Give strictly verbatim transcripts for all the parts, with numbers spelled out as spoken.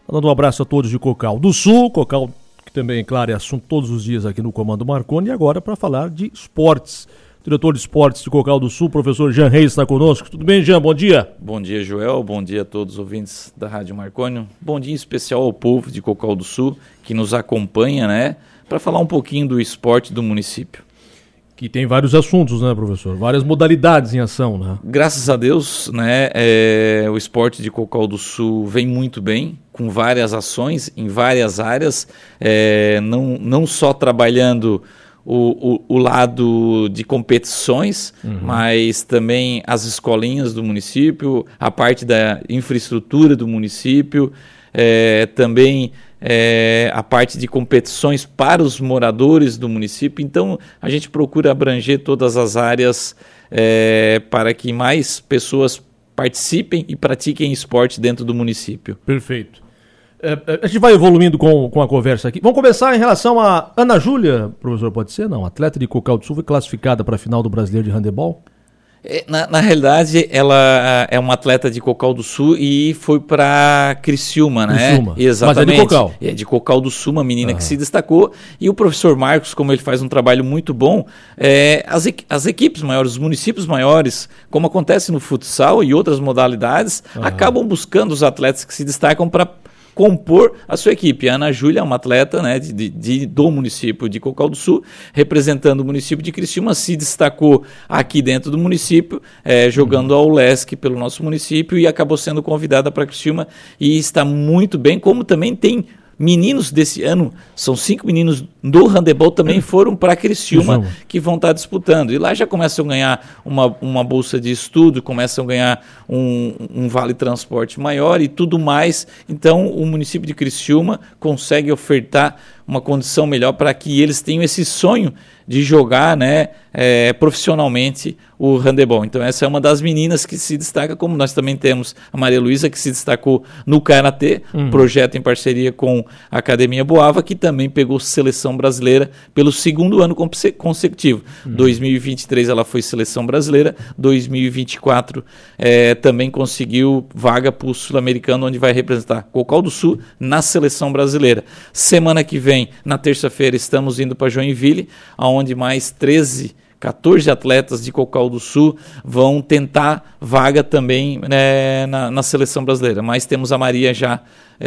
Mandando um abraço a todos de Cocal do Sul, Cocal que também, claro, é assunto todos os dias aqui no Comando Marconi, e agora para falar de esportes. Diretor de esportes de Cocal do Sul, professor Jean Reis está conosco. Tudo bem, Jean? Bom dia. Bom dia, Joel. Bom dia a todos os ouvintes da Rádio Marconi. Bom dia em especial ao povo de Cocal do Sul que nos acompanha, né, para falar um pouquinho do esporte do município. Que tem vários assuntos, né, professor? Várias modalidades em ação, né? Graças a Deus, né, é, o esporte de Cocal do Sul vem muito bem, com várias ações em várias áreas, é, não, não só trabalhando o, o, o lado de competições, uhum. mas também as escolinhas do município, a parte da infraestrutura do município, é, também... É, a parte de competições para os moradores do município. Então a gente procura abranger todas as áreas é, para que mais pessoas participem e pratiquem esporte dentro do município. Perfeito. É, a gente vai evoluindo com, com a conversa aqui. Vamos começar em relação a Ana Júlia, professor, pode ser? Não, atleta de Cocal do Sul, foi classificada para a final do Brasileiro de Handebol? Na, na realidade, ela é uma atleta de Cocal do Sul e foi para Criciúma, né? Criciúma. Exatamente. Mas é de Cocal. É de Cocal do Sul, uma menina ah. que se destacou. E o professor Marcos, como ele faz um trabalho muito bom, é, as, as equipes maiores, os municípios maiores, como acontece no futsal e outras modalidades, ah. acabam buscando os atletas que se destacam para compor a sua equipe. A Ana Júlia é uma atleta, né, de, de, do município de Cocal do Sul, representando o município de Criciúma, se destacou aqui dentro do município, é, jogando ao Lesc pelo nosso município e acabou sendo convidada para Criciúma e está muito bem, como também tem meninos desse ano, são cinco meninos do handebol também foram para Criciúma que vão estar disputando. E lá já começam a ganhar uma, uma bolsa de estudo, começam a ganhar um, um vale transporte maior e tudo mais. Então o município de Criciúma consegue ofertar uma condição melhor para que eles tenham esse sonho de jogar, né, é, profissionalmente o handebol. Então essa é uma das meninas que se destaca, como nós também temos a Maria Luísa, que se destacou no Karatê, uhum. projeto em parceria com a Academia Boava, que também pegou seleção brasileira pelo segundo ano consecutivo. Uhum. dois mil e vinte e três ela foi seleção brasileira, dois mil e vinte e quatro é, também conseguiu vaga para o Sul-Americano, onde vai representar Cocal do Sul na seleção brasileira. Semana que vem, na terça-feira, estamos indo para Joinville, onde mais treze, quatorze atletas de Cocal do Sul vão tentar vaga também, né, na, na seleção brasileira. Mas temos a Maria já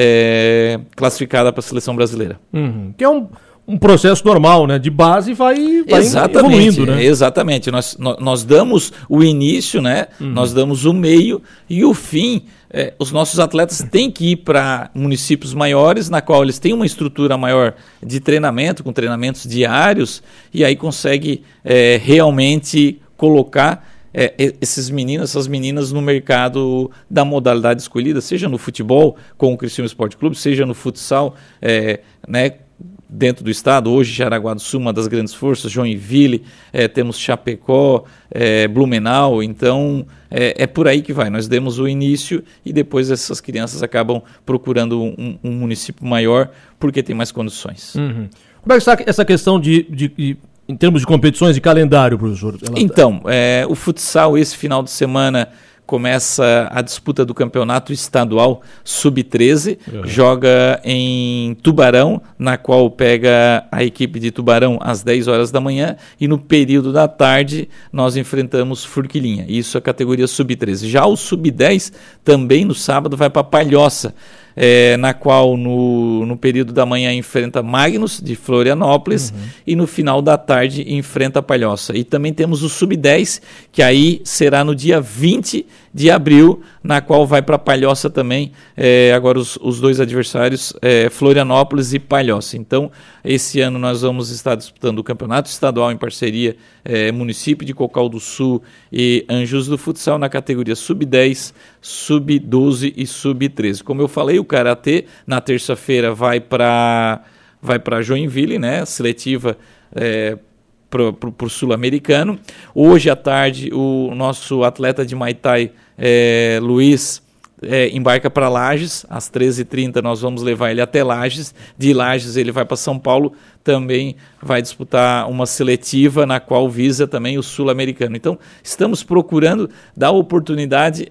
é, classificada para a seleção brasileira. Uhum. Que é um, um processo normal, né? De base vai, vai exatamente, evoluindo, né? Exatamente. Nós, nós, nós damos o início, né? Uhum. Nós damos o meio e o fim. É, os nossos atletas têm que ir para municípios maiores, na qual eles têm uma estrutura maior de treinamento, com treinamentos diários, e aí consegue é, realmente colocar é, esses meninos, essas meninas no mercado da modalidade escolhida, seja no futebol, com o Criciúma Esporte Clube, seja no futsal, é, né, dentro do estado, hoje Jaraguá do Sul, uma das grandes forças, Joinville, é, temos Chapecó, é, Blumenau, então é, é por aí que vai. Nós demos o início e depois essas crianças acabam procurando um, um município maior porque tem mais condições. Uhum. Como é que está essa questão de, de, de, em termos de competições de calendário, professor? Ela... Então, é, o futsal esse final de semana começa a disputa do campeonato estadual sub treze, uhum. joga em Tubarão, na qual pega a equipe de Tubarão às dez horas da manhã e no período da tarde nós enfrentamos Forquilinha, isso é a categoria sub treze. Já o sub dez também no sábado vai para Palhoça, É, na qual no, no período da manhã enfrenta Magnus, de Florianópolis, uhum. e no final da tarde enfrenta Palhoça. E também temos o sub dez, que aí será no dia vinte de abril, na qual vai para Palhoça também, é, agora os, os dois adversários, é, Florianópolis e Palhoça. Então, esse ano nós vamos estar disputando o campeonato estadual em parceria é, município de Cocal do Sul e Anjos do Futsal na categoria sub dez, sub doze e sub treze. Como eu falei, o Karatê na terça-feira vai para vai para Joinville, né? Seletiva é, para o Sul-Americano. Hoje à tarde o nosso atleta de Muay Thai, é, Luiz, é, embarca para Lages, às treze e trinta nós vamos levar ele até Lages. De Lages ele vai para São Paulo, também vai disputar uma seletiva na qual visa também o Sul-Americano. Então estamos procurando dar oportunidade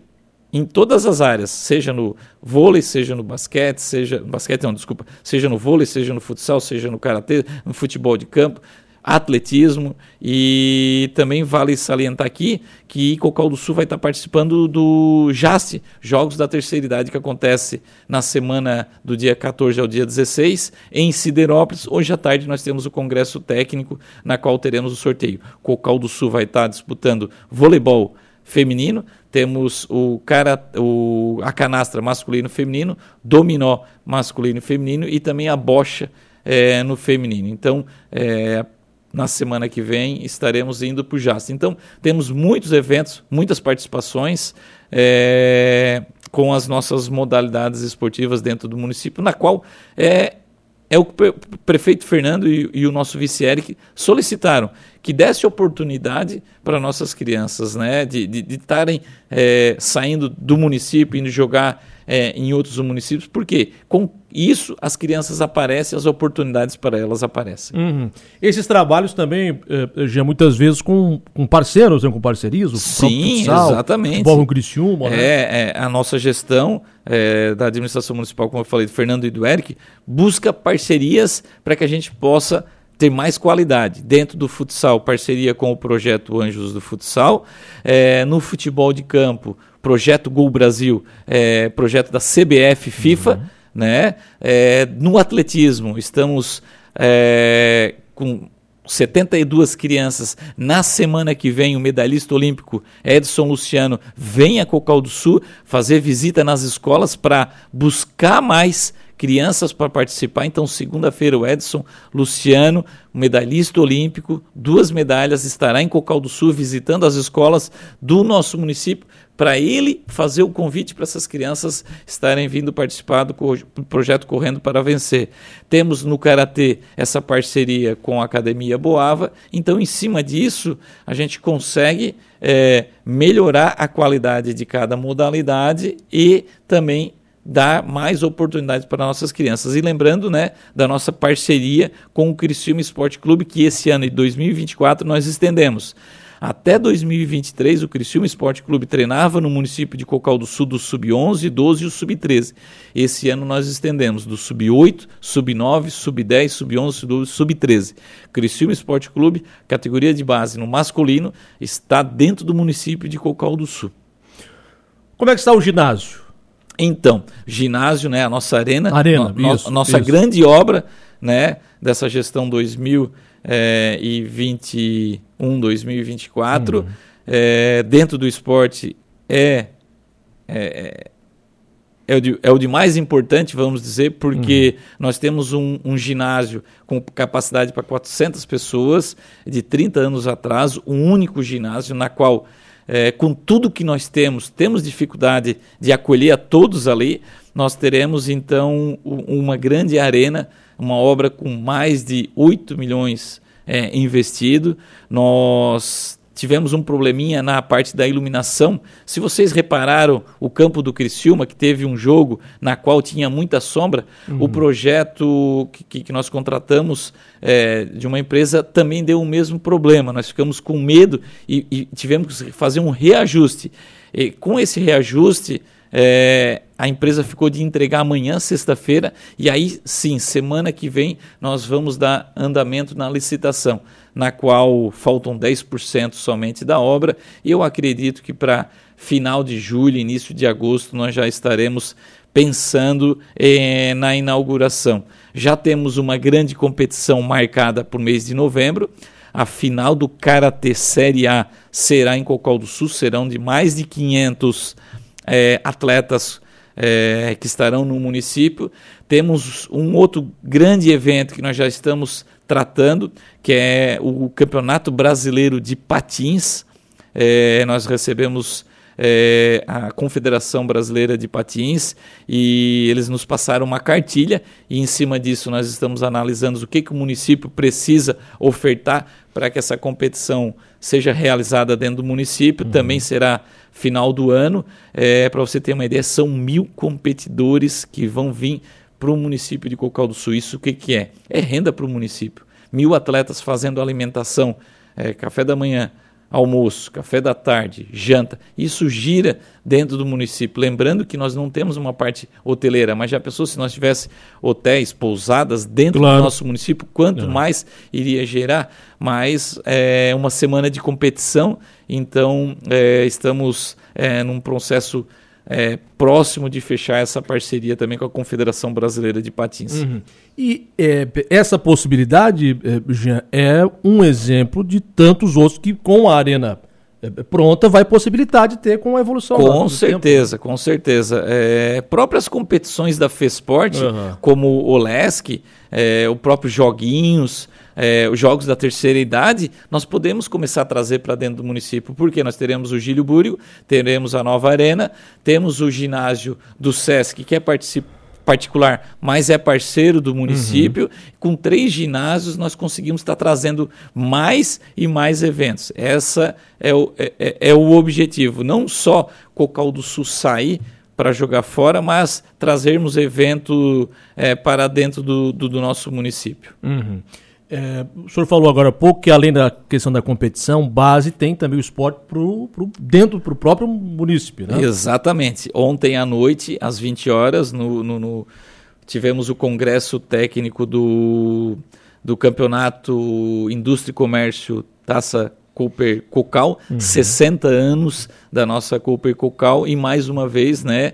em todas as áreas, seja no vôlei, seja no basquete, seja no basquete não, desculpa, seja no vôlei, seja no futsal, seja no karatê, no futebol de campo, atletismo, e também vale salientar aqui que Cocal do Sul vai estar participando do J A S T, Jogos da Terceira Idade, que acontece na semana do dia quatorze ao dia dezesseis, em Siderópolis. Hoje à tarde nós temos o congresso técnico, na qual teremos o sorteio. Cocal do Sul vai estar disputando voleibol feminino, temos o cara, o, a canastra masculino e feminino, dominó masculino e feminino e também a bocha é, no feminino. Então, é, na semana que vem estaremos indo para o J A S T. Então, temos muitos eventos, muitas participações é, com as nossas modalidades esportivas dentro do município, na qual é, é o prefeito Fernando e, e o nosso vice Eric solicitaram que desse oportunidade para nossas crianças, né, de estarem é, saindo do município, indo jogar é, em outros municípios, porque com isso as crianças aparecem, as oportunidades para elas aparecem. Uhum. Esses trabalhos também, eh, já muitas vezes com, com parceiros, né, com parcerias, o Sim, futsal, exatamente. Futebol no Criciúma, né? É, é, a nossa gestão é, da administração municipal, como eu falei, do Fernando e do Eric, busca parcerias para que a gente possa ter mais qualidade. Dentro do futsal, parceria com o projeto Anjos do Futsal. É, no futebol de campo, projeto Gol Brasil, é, projeto da C B F FIFA. Uhum. Né? É, no atletismo, estamos é, com setenta e duas crianças. Na semana que vem, o medalhista olímpico Edson Luciano vem a Cocal do Sul fazer visita nas escolas para buscar mais crianças para participar. Então, segunda-feira, o Edson Luciano, medalhista olímpico, duas medalhas, estará em Cocal do Sul visitando as escolas do nosso município para ele fazer o convite para essas crianças estarem vindo participar do projeto Correndo para Vencer. Temos no Karatê essa parceria com a Academia Boava. Então, em cima disso, a gente consegue é, melhorar a qualidade de cada modalidade e também dar mais oportunidades para nossas crianças. E lembrando, né, da nossa parceria com o Criciúma Esporte Clube, que esse ano de dois mil e vinte e quatro nós estendemos. Até dois mil e vinte e três, o Criciúma Esporte Clube treinava no município de Cocal do Sul do sub onze, doze e o sub treze. Esse ano nós estendemos do sub oito, sub nove, sub dez, sub onze, sub treze. Criciúma Esporte Clube, categoria de base no masculino, está dentro do município de Cocal do Sul. Como é que está o ginásio? Então, ginásio, né, a nossa arena, arena no, isso, no, nossa isso. grande obra, né, dessa gestão dois mil e vinte e um, dois mil e vinte e quatro, uhum. é, dentro do esporte é, é, é, o de, é o de mais importante, vamos dizer, porque uhum. nós temos um, um ginásio com capacidade para quatrocentas pessoas, de trinta anos atrás, um único ginásio na qual É, com tudo que nós temos, temos dificuldade de acolher a todos ali, nós teremos então uma grande arena, uma obra com mais de oito milhões é, investido. Nós tivemos um probleminha na parte da iluminação. Se vocês repararam, o campo do Criciúma, que teve um jogo na qual tinha muita sombra, uhum. o projeto que, que nós contratamos é, de uma empresa também deu o mesmo problema. Nós ficamos com medo e, e tivemos que fazer um reajuste. E com esse reajuste, é, a empresa ficou de entregar amanhã, sexta-feira, e aí sim, semana que vem, nós vamos dar andamento na licitação, na qual faltam dez por cento somente da obra, e eu acredito que para final de julho, início de agosto, nós já estaremos pensando eh, na inauguração. Já temos uma grande competição marcada para o mês de novembro. A final do Karatê Série A será em Cocal do Sul, serão de mais de quinhentos eh, atletas É, que estarão no município. Temos um outro grande evento que nós já estamos tratando, que é o Campeonato Brasileiro de Patins. É, nós recebemos é, a Confederação Brasileira de Patins e eles nos passaram uma cartilha e em cima disso nós estamos analisando o que, que o município precisa ofertar para que essa competição seja realizada dentro do município. Uhum. Também será final do ano. É, para você ter uma ideia, são mil competidores que vão vir para o município de Cocal do Sul. Isso o que, que é? É renda para o município. Mil atletas fazendo alimentação, é, café da manhã, almoço, café da tarde, janta, isso gira dentro do município. Lembrando que nós não temos uma parte hoteleira, mas já pensou se nós tivéssemos hotéis, pousadas dentro claro. do nosso município, quanto é. mais iria gerar? Mas é uma semana de competição, então é, estamos é, num processo é, próximo de fechar essa parceria também com a Confederação Brasileira de Patins. Uhum. E é, essa possibilidade, Jean, é um exemplo de tantos outros que com a arena pronta vai possibilitar de ter com a evolução. Com certeza, tempo. com certeza. É, próprias competições da FESPORT, uhum. como o LESC, é, o próprio Joguinhos, é, os Jogos da Terceira Idade, nós podemos começar a trazer para dentro do município, porque nós teremos o Gílio Búrigo, teremos a nova arena, temos o ginásio do SESC, que é participante particular, mas é parceiro do município. Uhum. Com três ginásios nós conseguimos estar trazendo mais e mais eventos. Essa é o, é, é o objetivo, não só Cocal do Sul sair para jogar fora, mas trazermos evento é, para dentro do, do, do nosso município. Uhum. É, o senhor falou agora há pouco que além da questão da competição, base tem também o esporte pro, pro, dentro do próprio município, né? Exatamente. Ontem à noite, às vinte horas, no, no, no, tivemos o congresso técnico do, do campeonato Indústria e Comércio Taça Cooper Cocal, uhum. sessenta anos da nossa Cooper Cocal, e mais uma vez, né,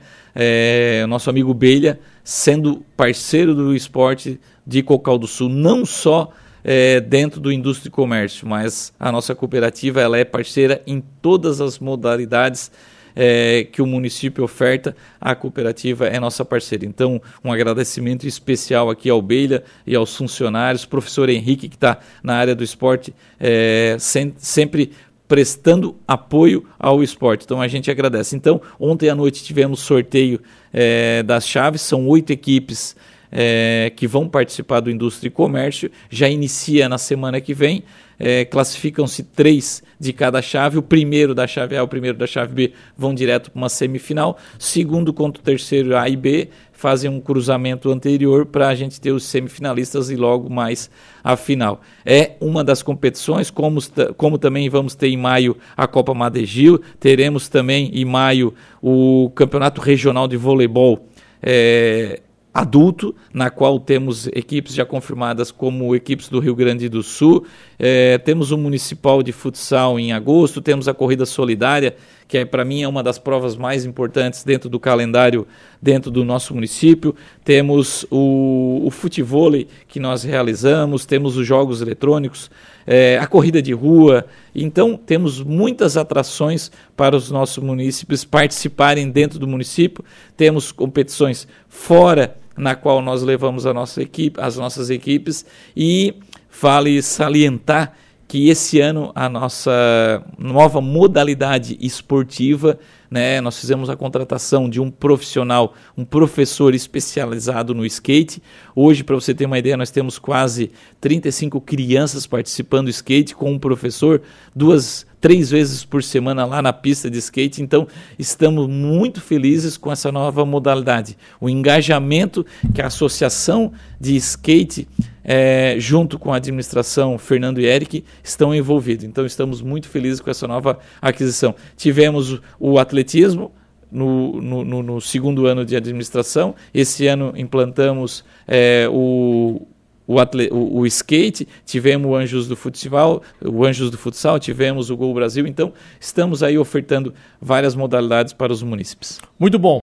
é, nosso amigo Belha sendo parceiro do esporte de Cocal do Sul, não só É, dentro do Indústria e Comércio, mas a nossa cooperativa ela é parceira em todas as modalidades é, que o município oferta. A cooperativa é nossa parceira. Então, um agradecimento especial aqui ao Beila e aos funcionários, professor Henrique, que está na área do esporte, é, sem, sempre prestando apoio ao esporte. Então, a gente agradece. Então, ontem à noite tivemos sorteio é, das chaves, são oito equipes É, que vão participar do Indústria e Comércio, já inicia na semana que vem, é, classificam-se três de cada chave, o primeiro da chave A e o primeiro da chave B vão direto para uma semifinal, segundo contra o terceiro A e B, fazem um cruzamento anterior para a gente ter os semifinalistas e logo mais a final. É uma das competições, como, como também vamos ter em maio a Copa Madegil, teremos também em maio o Campeonato Regional de Voleibol é, adulto, na qual temos equipes já confirmadas como equipes do Rio Grande do Sul, é, temos o Municipal de Futsal em agosto, temos a Corrida Solidária, que é, para mim é uma das provas mais importantes dentro do calendário, dentro do nosso município, temos o, o futevôlei que nós realizamos, temos os jogos eletrônicos, é, a corrida de rua, então temos muitas atrações para os nossos munícipes participarem dentro do município, temos competições fora, na qual nós levamos a nossa equipe, as nossas equipes, e vale salientar que esse ano a nossa nova modalidade esportiva, né, nós fizemos a contratação de um profissional, um professor especializado no skate. Hoje, para você ter uma ideia, nós temos quase trinta e cinco crianças participando do skate com um professor, duas, três vezes por semana lá na pista de skate. Então, estamos muito felizes com essa nova modalidade. O engajamento que a Associação de Skate, é, junto com a administração Fernando e Eric, estão envolvidos. Então, estamos muito felizes com essa nova aquisição. Tivemos o atletismo no, no, no, no segundo ano de administração. Esse ano implantamos é, o... O, atle, o, o skate, tivemos o Anjos do Futsal, o Anjos do Futsal, tivemos o Gol Brasil, então estamos aí ofertando várias modalidades para os munícipes. Muito bom.